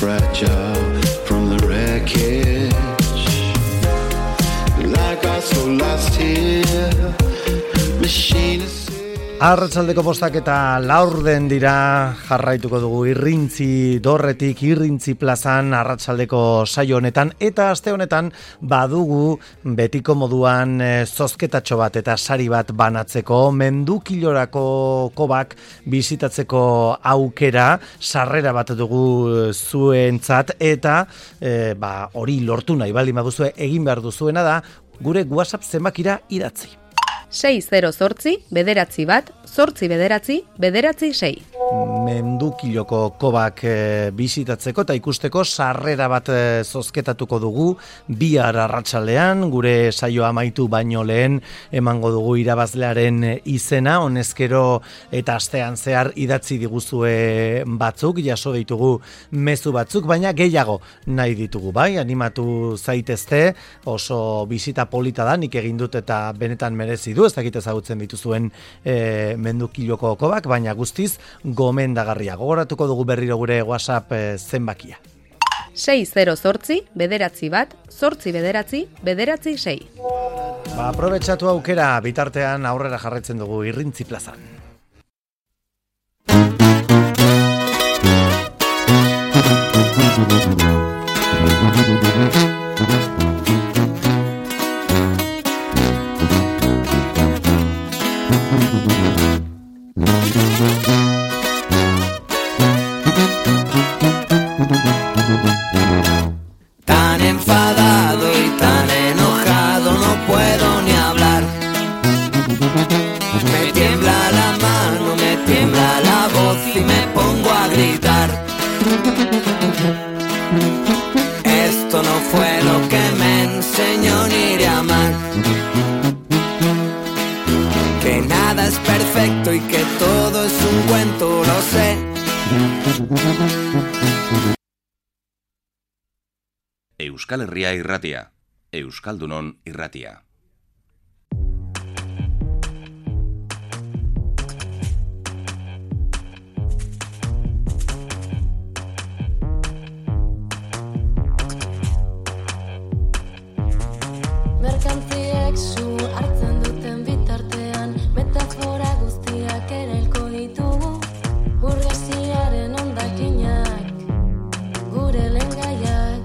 fragile from the wreckage. Like I so lost here, machine is. Arratsaldeko postak eta laurden dira, jarraituko dugu Irrintzi dorretik, Irrintzi plazan arratsaldeko saio honetan, eta aste honetan badugu betiko moduan zozketatxo bat eta sari bat banatzeko, Mendukilorako kobak bisitatzeko aukera, sarrera bat dugu zuentzat, eta hori lortu nahi baldin baduzue egin behar duzuena da, gure WhatsApp zenbakira idatzi. 608 bederatzi bat, 8 bederatzi, bederatzi 6. Mendukiloko kobak bisitatzeko eta ikusteko sarrera bat zozketatuko dugu bihar arratsaldean, gure saioa amaitu baino lehen emango dugu irabazlearen izena, honezkero eta astean zehar idatzi diguzue batzuk, jaso ditugu mezu batzuk, baina gehiago nahi ditugu, bai, animatu zaitezte, oso bisita polita da, nik egin dut eta benetan merezi du, ez dakit ezagutzen dituzuen Mendukiloko kobak, baina guztiz gomendagarria. Gogoratuko dugu berriro gure WhatsApp zenbakia. 608 bederatzi bat, 8 bederatzi, bederatzi 6. Aprobetxatu aukera, bitartean aurrera jarraitzen dugu Irrintzi plazan. Tan enfadado y tan enojado no puedo ni hablar. Me tiembla la mano, me tiembla la voz y me pongo a gritar. Esto no fue lo que me enseñó ni a amar. Que nada es perfecto y que todo es un cuento, lo sé. Euskal Herria irratia, Euskaldunon irratia. Merkantziek su hartzen duten bitartean, metafora guztiak erailko ditugu, burgesiaren hondakinak, gure lehengaiak.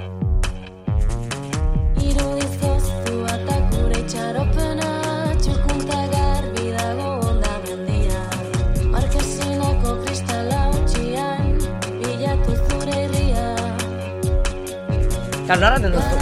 Irudizoztu eta gure itxaropena, txukunta garbi dago hondamendia. Markesinako kristala utxian, bilatu zure irria. Karnara den duztu.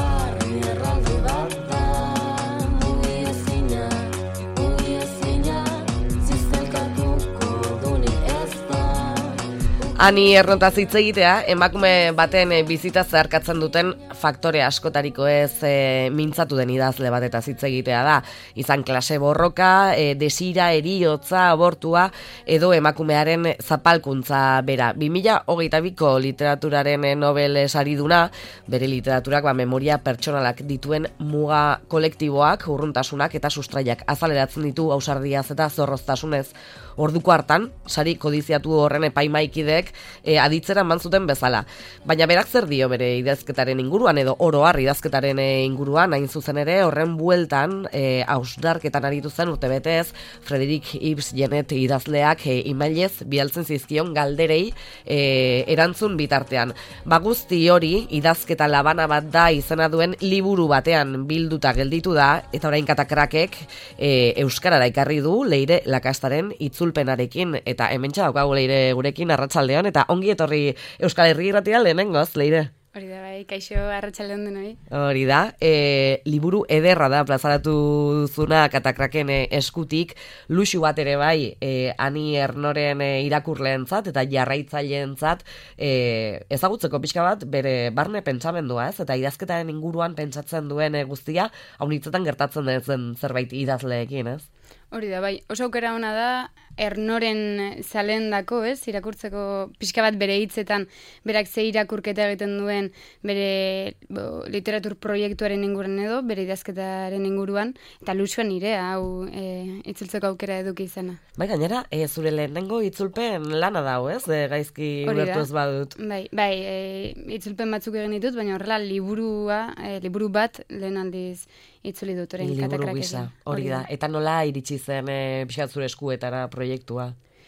Ani ernotaz hitz egitea, emakume baten bizitza zeharkatzen duten faktore askotariko ez mintzatu den idazle batetaz hitz egitea da. Izan klase borroka, desira, heriotza, abortua, edo emakumearen zapalkuntza bera. 2022ko literaturaren Nobel sariduna, bere literaturak memoria pertsonalak dituen muga kolektiboak, urruntasunak eta sustraiak azaleratzen ditu ausardiaz eta zorroztasunez. Orduko hartan, sari kodiziatu horren epaimaikideek aditzera eman zuten bezala. Baina berak zer dio bere idazketaren inguruan edo oro har idazketaren inguruan, hain zuzen ere horren bueltan hausnarketan aritu zen urtebetez Frederick Ives Genet idazleak emailez bialtzen zizkion galderei erantzun bitartean. Guzti hori idazketa labana bat da izena duen liburu batean bilduta gelditu da, eta orain katakrakek euskarara ekarri du Leire Lakastaren itzulpenarekin, eta hementsa daukagu Leire gurekin arratsaldean, eta ongi etorri Euskal Herri irratia lehenengoz, Leire. Hori da, bai, kaixo arratsalde onden hori. Hori da, liburu ederra da plazaratu duzuna katakraken eskutik, luxu bat ere bai, Ani Ernoren irakurleentzat eta jarraitzaileentzat ezagutzeko pixka bat bere barne pentsamendua, ez? Eta idazketaren inguruan pentsatzen duen guztia, haunitzetan gertatzen den zerbait idazleekin, ez? Hori da, bai, oso aukera ona da, Ernoren zalendako, irakurtzeko pixka bat bere hitzetan, berak ze irakurketa egiten duen bere literatur proiektuaren inguruan edo, bere idazketaren inguruan, eta lusuan nire, hau itzultzeko aukera eduki izena. Bai, gainera, zure lehenengo itzulpen lana dago, gaizki ulertu ez badut. Bai, itzulpen batzuk egin ditut, baina horrela liburu bat lehen aldiz itzuli dut orain Liburu gisa, hori da. Eta nola iritsi zen pixkat zure eskuetara proiektua?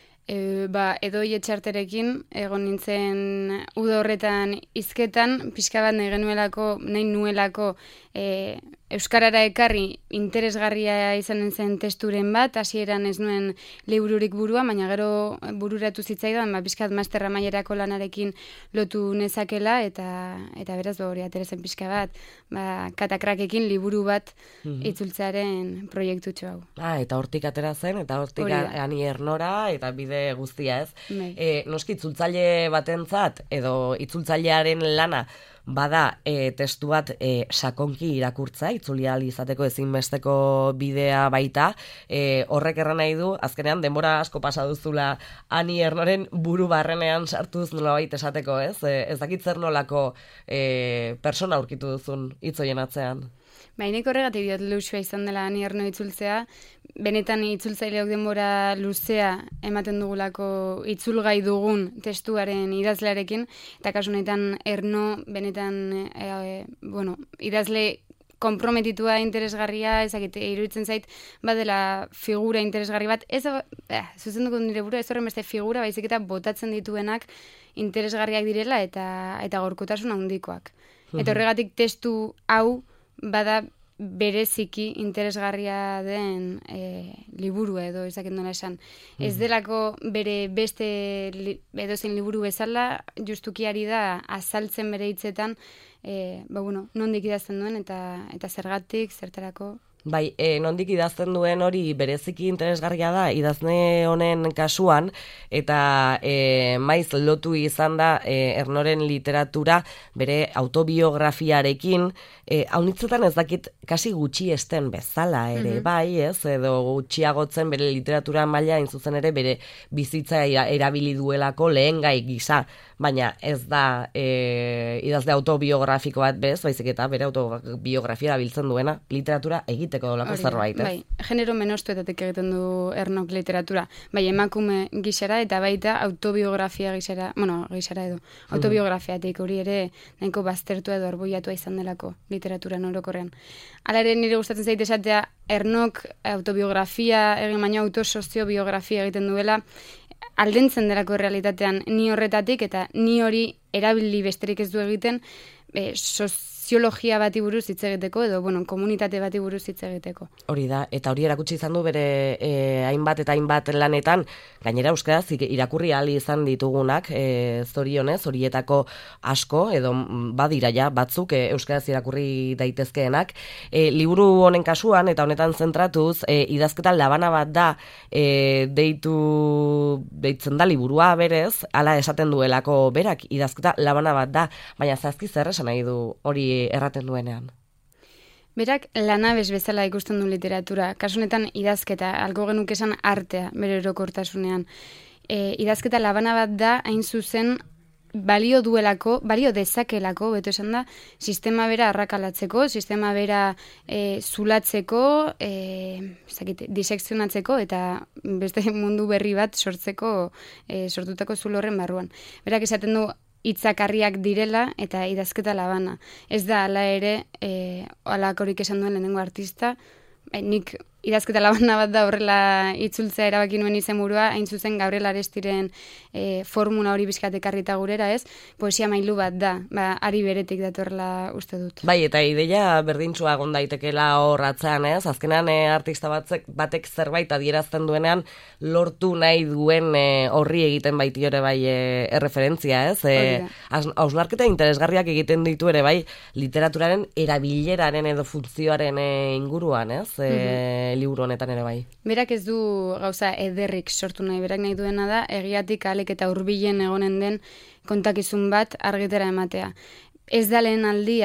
Edoi Etxarterekin egon nintzen uda horretan hizketan, pixka bat nahi nuelako euskarara ekarri interesgarria izanen zen testuren bat, hasieran ez nuen libururik burua, baina gero bururatu zitzaidan, pixkat masterra mailerako lanarekin lotu nezakela, eta beraz hori aterezen pixka bat, katakrakekin liburu bat itzultzearen proiektutxo hau. Eta hortik atera zen, eta hortik Ani Ernora, eta bide guztia, ez? Noski itzultzaile batentzat, edo itzultzailearen lana, bada testu bat sakonki irakurtza, itzuli ahal izateko ezinbesteko bidea baita, horrek erran nahi du, azkenean denbora asko pasa duzula Ani Ernoren buru barrenean sartuz nolabait esateko, ez? Ez dakit zer nolako persona aurkitu duzun hitz horien atzean. Nik horregatik diot luxua izan dela Ani Erno itzultzea, benetan itzultzaileok denbora luzea ematen dugulako itzulgai dugun testuaren idazlearekin, eta kasu honetan Erno benetan idazle konprometitua, interesgarria, iruditzen zait, badela figura interesgarri bat, zuzenduko nire burua, ez horren beste figura, baizik eta botatzen dituenak interesgarriak direla eta gorkotasun handikoak. Eta horregatik testu hau bada bereziki interesgarria den liburua edo ezaket nola esan. Ez delako bere beste edozein liburu bezala, justuki ari da azaltzen bere hitzetan, nondik idazten duen eta zergatik, zertarako. Bai, nondik idazten duen hori bereziki interesgarria da idazne honen kasuan, eta maiz lotu izan da Ernoren literatura bere autobiografiarekin, haunitzetan ez dakit kasi gutxi esten bezala ere, bai, ez, edo gutxiagotzen bere literatura maila zuzen ere bere bizitza erabili duelako lehen gai gisa, baina ez da idazle autobiografiko bat bez, baizik eta bere autobiografia biltzen duena literatura egiteko dolako zerbait, ez? Bai, genero menostuetatik egiten du Ernok literatura, bai emakume gisara eta baita autobiografia gisara edo, autobiografiatik hori ere nahiko baztertua edo arboiatua izan delako literatura orokorrean. Hala ere nire gustatzen zait esatea Ernok autobiografia egin baino autosoziobiografia egiten duela, aldentzen delako realitatean ni horretatik, eta ni hori erabili besterik ez du egiten soziologia bati buruz hitz egiteko edo komunitate bati buruz hitz egiteko. Hori da, eta hori erakutsi izan du bere hainbat eta hainbat lanetan, gainera euskaraz irakurri ahal izan ditugunak, zorionez, horietako asko, edo badira ja batzuk euskaraz irakurri daitezkeenak. Liburu honen kasuan, eta honetan zentratuz, idazketa labana bat da, deitzen da liburua berez, hala esaten duelako berak, idazketa labana bat da, baina zazki zer esan nahi du hori erraten duenean. Berak lanabes bezala ikusten du literatura, kasunetan idazketa, alko genuke esan artea, bere orokortasunean. Idazketa labana bat da, hain zuzen, balio dezakelako, beto esan da, sistema bera arrakalatzeko, sistema bera zulatzeko, disekzionatzeko, eta beste mundu berri bat sortutako zulo horren barruan. Berak esaten du, hitzakarriak direla eta idazketa labana. Ez da, hala ere, halakorik esan duen lehenengo artista, nik idazketa labana bat da horrela itzultzea erabaki nuen izenburua, hain zuzen Gabriel Arestiren formula hori bizkat ekarrita gurera, ez? Poesia mailu bat da, ari beretik datorrela uste dut. Bai, eta ideia berdintsua egon daitekela hor atzean, ez? Azkenan artista batek zerbait adierazten duenean lortu nahi duen horri egiten baiti ere bai erreferentzia, ez? Hausnarketa interesgarriak egiten ditu ere bai literaturaren erabileraren edo funtzioaren inguruan, ez? Liburu honetan ere bai. Berak ez du gauza ederrik sortu nahi, berak nahi duena da egiatik alek eta hurbilen egonen den kontakizun bat argitera ematea. Ez da lehen aldia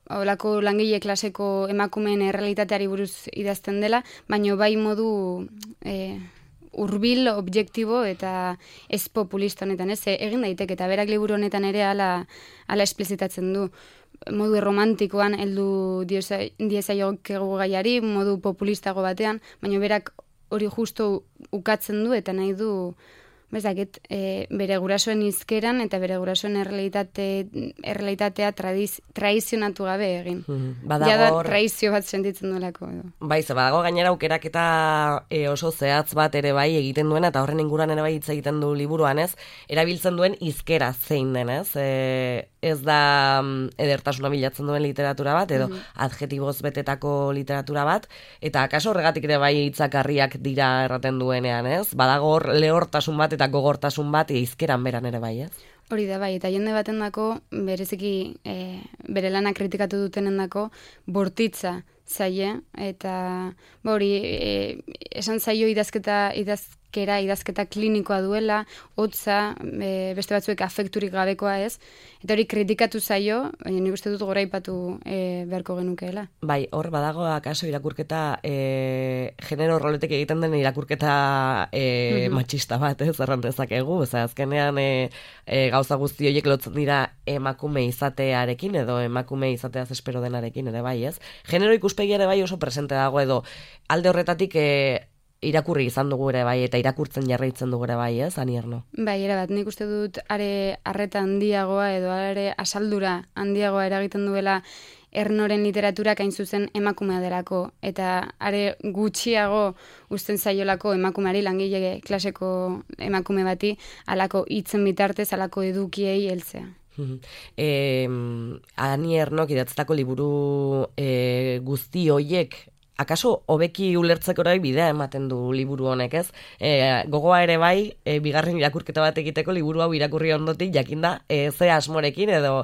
olako langile klaseko emakumeen errealitateari buruz idazten dela, baino bai modu hurbil, objektibo eta ez populista honetan, ez? Egin daiteke, eta berak liburu honetan ere ala esplizitatzen du. Modu romantikoan heldu diezaiokegu gaiari, modu populistago batean, baina berak hori justo ukatzen du eta nahi du bere gurasoen hizkeran eta bere gurasoen errealitatea traizionatu gabe egin. Jada traizio bat sentitzen duelako. Badago gainera aukeraketa oso zehatz bat ere bai egiten duen, eta horren inguruan ere bai hitz egiten du liburuan, ez? Erabiltzen duen hizkera zein den, ez? Ez da edertasuna bilatzen duen literatura bat, edo adjetiboz betetako literatura bat, eta akaso horregatik ere bai hitzakarriak dira erraten duenean, ez? Badago hor lehortasun bat eta gogortasun bat hizkeran beran ere bai, ez? Hori da bai, eta jende baten dako, bereziki bere lana kritikatu dutenen dako, bortitza zaie, eta hori esan zaio idazketa klinikoa duela, hotza, beste batzuek afekturik gabekoa ez, eta hori kritikatu zaio, nik uste dut goraipatu beharko genukeela. Bai, hor badago akaso irakurketa, genero roletek egiten den irakurketa matxista bat, ez erran dezakegu, azkenean gauza guzti horiek lotzen dira emakume izatearekin, edo emakume izateaz espero denarekin ere bai, ez? Genero ikuspegi ere bai oso presente dago, edo alde horretatik irakurri izan dugu ere bai, eta irakurtzen jarraitzen dugu ere bai, ez, Anierno? Bai, erabat, nik uste dut are arreta handiagoa edo are asaldura handiagoa eragiten duela Ernoren literaturak hain zuzen emakumea delako, eta are gutxiago uzten zaiolako emakumeari, langile klaseko emakume bati, alako hitzen bitartez, alako edukiei heltzea. Aniernok idatzetako liburu guzti hoiek akaso hobeki ulertzeko ere bidea ematen du liburu honek, ez? Gogoa ere bai, bigarren irakurketa bat egiteko liburu hau irakurri ondotik jakinda ze asmorekin edo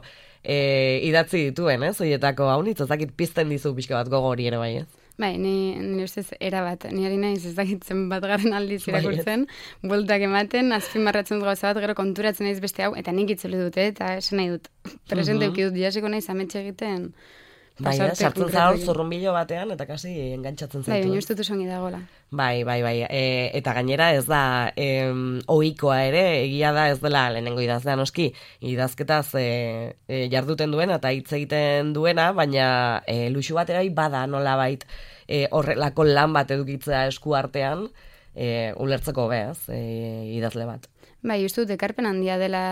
idatzi dituen, ez? Hoietako hau nitzazakit pizten dizu pixka bat gogo hori ere bai, ez? Bai, ni ustez erabat, ni ari naiz ezagitzen bat garren aldiz irakurtzen, bueltak ematen, azpimarratzen dut gauza bat, gero konturatzen naiz beste hau, eta nik itzuli dute, eta esan nahi dut, presente euki dut, jasiko naiz ametxe egiten. Bai, sartzen zahor zurrunbilo batean, eta kasi engantzatzen zaitu. Bai, baina uste dut songi dagoela. Bai, eta gainera ez da ohikoa ere, egia da ez dela lehenengo idazlean noski, idazketaz jarduten duena eta hitz egiten duena, baina luxu bat ere bada nolabait horrelako lan bat edukitzea esku artean, ulertzeko bez, idazle bat. Bai, uste dut ekarpen handia dela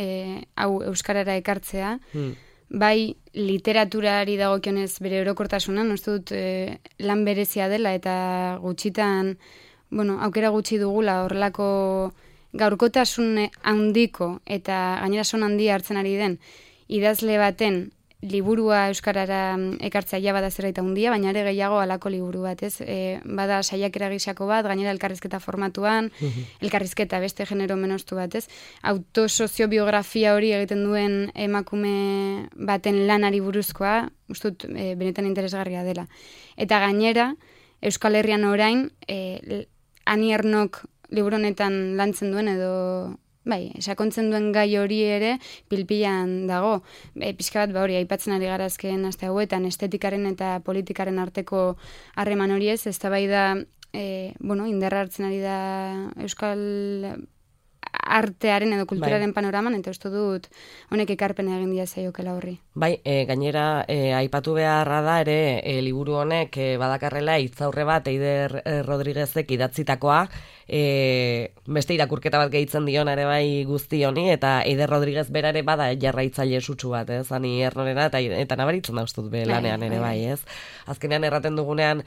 hau euskarara ekartzea, bai literaturari dagokionez bere orokortasunan, uste dut lan berezia dela eta gutxitan, aukera gutxi dugula horrelako gaurkotasun handiko eta gainera son handia hartzen ari den idazle baten liburua euskarara ekartzea ja bada zerbait handia, baina ere gehiago halako liburu bat, ez? Bada saiakera gisako bat, gainera elkarrizketa formatuan, elkarrizketa beste genero menostu bat, ez? Autosoziobiografia hori egiten duen emakume baten lanari buruzkoa, ustut benetan interesgarria dela. Eta gainera, Euskal Herrian orain, Aniernok liburu honetan lantzen duen edo bai, sakontzen duen gai hori ere pilpilan dago. Pixka bat hori, aipatzen ari gara azken aste hauetan, estetikaren eta politikaren arteko harreman hori ez, eztabaida indarra hartzen ari da Euskal artearen edo kulturaren panoraman, eta uste dut honek ekarpen egin dia zaiokela horri. Bai, gainera, aipatu beharra da ere, liburu honek badakarrela hitzaurre bat Eider Rodriguezek idatzitakoa, beste irakurketa bat gehitzen dion ere bai guzti honi, eta Eider Rodriguez bera ere bada jarraitzaile sutsu bat, ez? Aniernorena, eta nabaritzen da ustut lanean ere bai, ez? Azkenean erraten dugunean,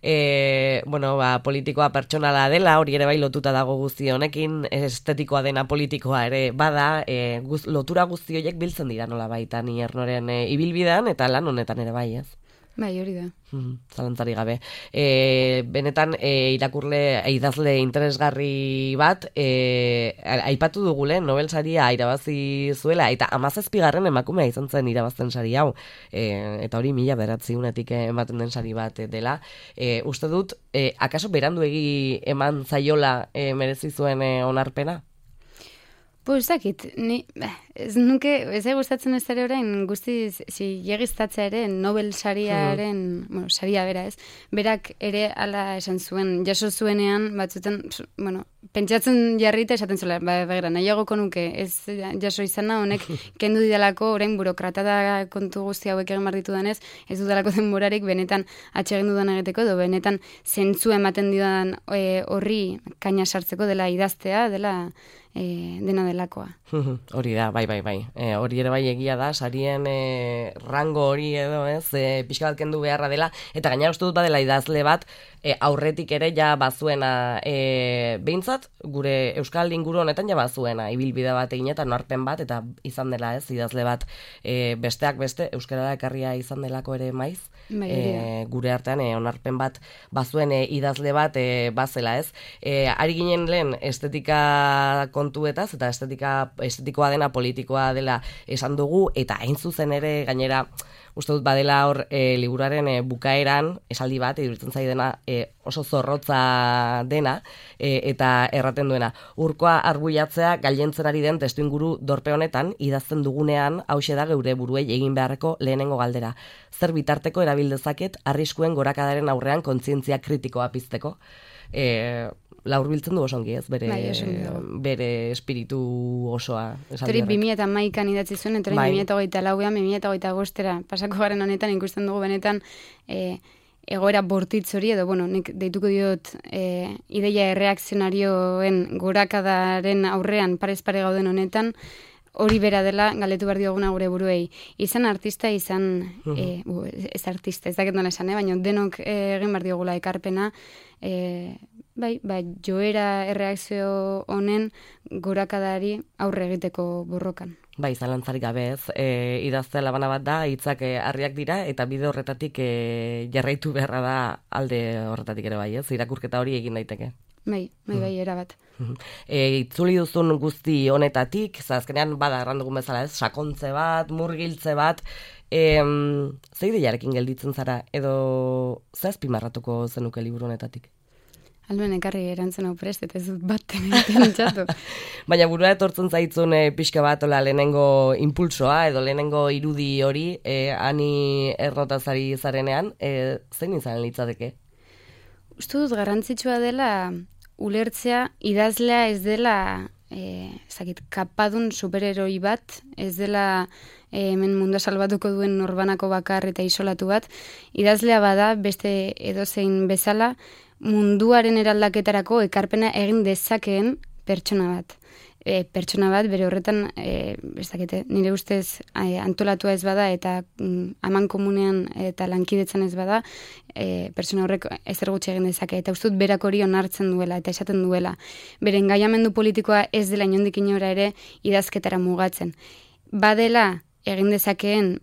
politikoa pertsonala dela, hori ere bai lotuta dago guzti honekin, estetikoa dena politikoa ere bada, lotura guzti horiek biltzen dira nola baita Aniernoren ibilbidean, eta lan honetan ere bai, ez? Bai, hori da. Zalantzari gabe. Benetan, idazle interesgarri bat, aipatu dugu lehen, Nobel saria irabazi zuela, eta 17. emakumea izan zen irabazten sari hau, eta hori 1900etik ematen den sari bat dela. Uste dut, akaso beranduegi eman zaiola merezi zuen onarpena? Ez dakit, ez nuke, ez gustatzen ez ere orain guztiz zilegiztatzea ere Nobel sariaren, saria bera ez, berak ere ala esan zuen, jaso zuenean batzuten, pentsatzen jarrita esaten zuela, begira, nahiagoko nuke, ez jaso izana honek kendu didalako orain burokratada kontu guzti hauek egin barditu danez, ez dudalako denborarik benetan atsegin dudan egiteko, edo benetan zentzu ematen didan horri kaina sartzeko dela idaztea, dela dena delakoa. Hori da, bai. Hori ere bai egia da, sarien rango hori edo, ez, pixka bat kendu beharra dela, eta gainera uste dut badela idazle bat, aurretik ere ja bazuena, behintzat, gure euskal inguru honetan ja bazuena, ibilbide bat egin eta onarpen bat, eta izan dela, ez, idazle bat, besteak beste, euskarara ekarria izan delako ere maiz, gure artean onarpen bat bazuen idazle bat bazela, ez. Ari ginen lehen estetika kontuetaz, eta estetikoa dena politikoa dela esan dugu, eta hain zuzen ere gainera uste dut badela hor liburuaren bukaeran esaldi bat, iruditzen zaidana oso zorrotza dena, eta erraten duena. Urkoa arbuiatzea gailentzen ari den testuinguru dorpe honetan, idazten dugunean hauxe da geure buruei egin beharreko lehenengo galdera. Zer bitarteko erabil dezaket arriskuen gorakadaren aurrean kontzientzia kritikoa pizteko. Laurbiltzen du osongi, ez? Bere espiritu osoa. Tori 2011an idatzi zuen, eta 2024an, 2025era pasako garen honetan ikusten dugu benetan egoera bortitz hori, edo, nik deituko diot ideia erreakzionarioen gorakadaren aurrean parez pare gauden honetan, hori bera dela galdetu behar dioguna gure buruei. Izan artista, izan, ez artista, ez dakit nola esan, baina denok egin behar diogula ekarpena, joera erreakzio honen gorakadari aurre egiteko borrokan. Zalantzarik gabe ez, idaztea labana bat da, hitzak harriak dira, eta bide horretatik jarraitu beharra da alde horretatik ere bai, ez, irakurketa hori egin daiteke. Bai, erabat. Itzuli duzun guzti honetatik, azkenean bada errandugun bezala ez, sakontze bat, murgiltze bat, ze ideiarekin gelditzen zara, edo ze azpimarratuko zenuke liburu honetatik? Alduen ekarri erantzen hau prest, eta ez dut bat pentsatu. Baina burua etortzen zaitzun pixka bat lehenengo impulsoa, edo lehenengo irudi hori, ani errotazari zarenean, zein izan litzateke? Uste dut garrantzitsua dela ulertzea idazlea ez dela kapadun superheroi bat, ez dela hemen mundua salbatuko duen norbanako bakar eta isolatu bat, idazlea bada beste edozein bezala munduaren eraldaketarako ekarpena egin dezakeen pertsona bat. Pertsona bat, bere horretan, nire ustez antolatua ez bada eta aman komunean eta lankidetzan ez bada, pertsona horrek ezer gutxi egin dezake. Eta ustut berak hori onartzen duela eta esaten duela. Bere engaiamendu politikoa ez dela inondik inora ere idazketara mugatzen. Badela egin dezakeen,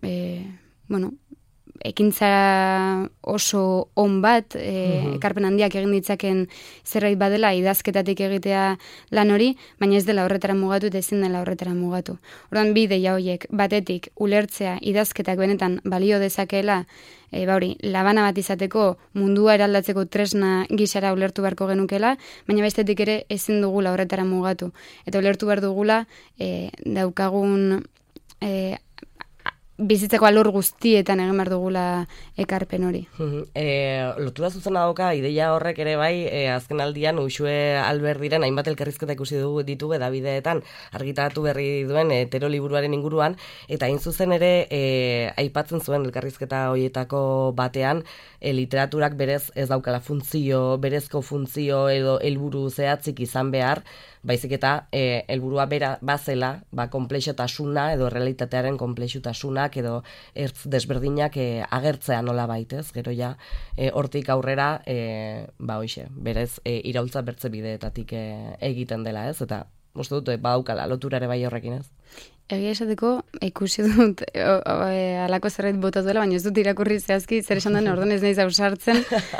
ekintza oso on bat, ekarpen handiak egin ditzaken zerbait badela idazketatik egitea lan hori, baina ez dela horretara mugatu eta ezin dela horretara mugatu. Orduan bi deia horiek, batetik ulertzea idazketak benetan balio dezakeela, labana bat izateko mundua eraldatzeko tresna gisara ulertu beharko genukela, baina bestetik ere ezin dugula horretara mugatu. Eta ulertu behar dugula daukagun bizitzeko alor guztietan egin behar dugula ekarpen hori. Lotura zuzena dauka, ideia horrek ere bai, azken aldian Uxue Alberdiren hainbat elkarrizketa ikusi ditu edabideetan argitaratu berri duen Tero liburuaren inguruan, eta hain zuzen ere aipatzen zuen elkarrizketa horietako batean, literaturak berez ez daukala berezko funtzio edo helburu zehatzik izan behar, baizik eta helburua bera bazela, komplexutasuna edo realitatearen konplexutasunak edo ertz desberdinak agertzea nola baitez, gero ja hortik aurrera berez iraultza bertze bideetatik egiten dela, ez? Eta uste dut badaukala loturare bai horrekin, ez? Egia esateko, ikusi dut alako zerbait bota duela, baina ez dut irakurri zehazki, zer esan den orduan ez naiz ausartzen.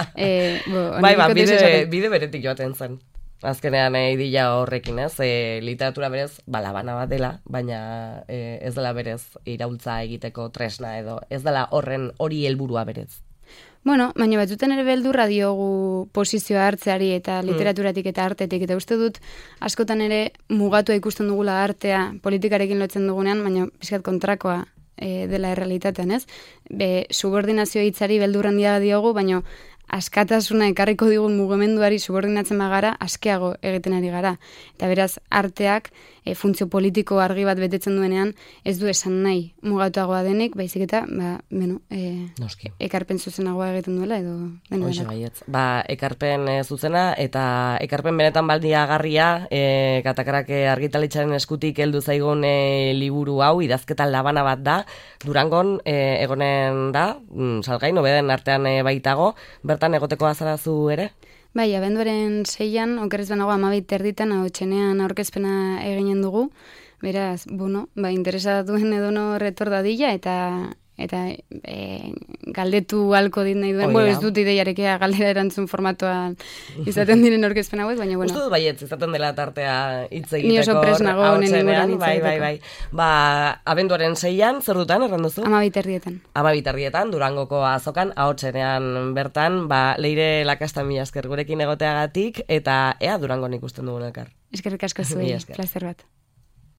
Bide beretik joaten zen. Azkenean idila horrekin, ez? Literatura berez, labana bat dela, baina ez dela berez iraultza egiteko tresna edo, ez dela hori helburua berez. Bueno, baina batzuten ere beldurra diogu posizioa hartzeari eta literaturatik eta artetik, eta uste dut askotan ere mugatua ikusten dugula artea politikarekin lotzen dugunean, baina pixkat kontrakoa dela errealitatean, ez? Subordinazio hitzari beldurra handia diogu, baina askatasuna ekarriko digun mugimenduari subordinatzen bagara, askeago egiten ari gara. Eta beraz, arteak funtzio politiko argi bat betetzen duenean, ez du esan nahi mugatuagoa denik, baizik eta, Noski. ekarpen zuzenagoa egiten duela, edo dena Hoxe delako. baietz. Ekarpen zuzena eta ekarpen benetan baldiagarria, Katakarak argitalitzaren eskutik heldu zaigun liburu hau, idazketa labana bat da, Durangon egonen da, salgai, nobeden artean baitago, bertan egoteko azarazu ere? Bai, abenduaren 6an, okerrez banago 12:30 ahotsenean aurkezpena eginen dugu. Beraz, interesa duen edono retor dadila eta galdetu halko dit nahi duen. Ez dut ideiarekea galdera erantzun formatoan izaten diren aurkezpen hauek, baina Uste dut baietz izaten dela tartea hitz egiteko. Ni oso pres nago honen inguruan hitz egiteko. Bai. Abenduaren 6an, zer dutan, erran duzu? 12:30. 12:30 Durangoko azokan, ahotsenean bertan, Leire Lakasta mila esker gurekin egoteagatik, eta ea Durangon ikusten dugun elkar. Eskerrik asko zuei, plazer bat.